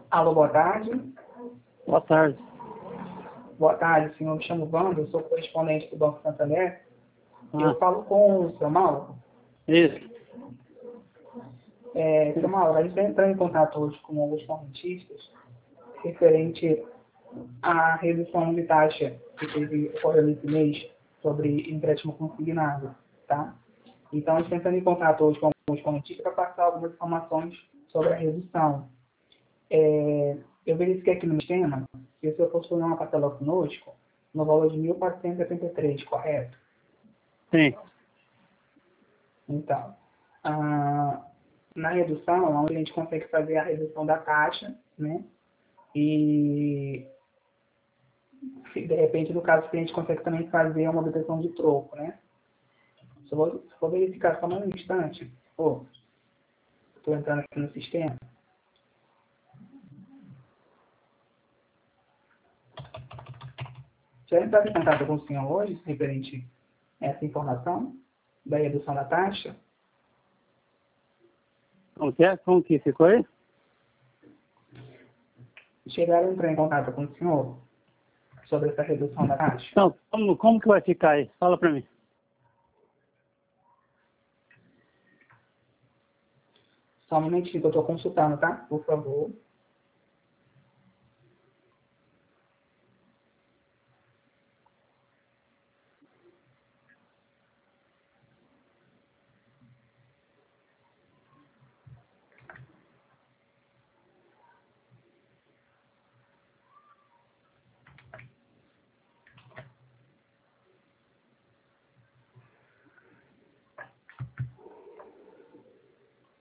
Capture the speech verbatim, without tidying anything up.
Alô, boa tarde. Boa tarde. Boa tarde, senhor. Me chamo Wanda, eu sou correspondente do Banco Santander. Ah, Eu falo com o seu Mauro. isso. É, seu Mauro, a gente vai entrar em contato hoje com alguns correntistas referente à redução de taxa que teve ocorreu nesse mês sobre empréstimo consignado, tá? Então, a gente está entrando em contato hoje com alguns correntistas para passar algumas informações sobre a redução. É, eu verifiquei aqui no sistema que o senhor possui uma parcela conosco no valor de mil quatrocentos e setenta e três, correto? Sim. Então, ah, na redução, onde a gente consegue fazer a redução da taxa, né? E, se de repente, no caso, a gente consegue também fazer uma obtenção de troco, né? Só vou, só vou verificar só mais um instante. Pô, estou entrando aqui no sistema. Já entraram em contato com o senhor hoje, referente a essa informação da redução da taxa? Como que é? Como que ficou aí? Chegaram a entrar em contato com o senhor sobre essa redução da taxa? Não, como, como que vai ficar aí? Fala pra mim. Só um momentinho que eu estou consultando, tá? Por favor.